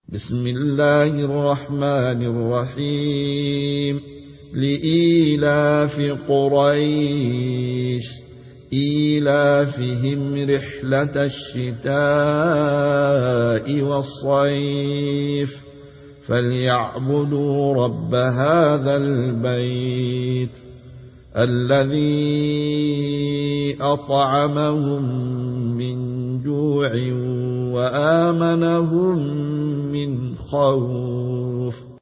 بسم الله الرحمن الرحيم لإيلاف قريش إيلافهم رحلة الشتاء والصيف فليعبدوا رب هذا البيت الذي أطعمهم من جوع وآمنهم من خوف.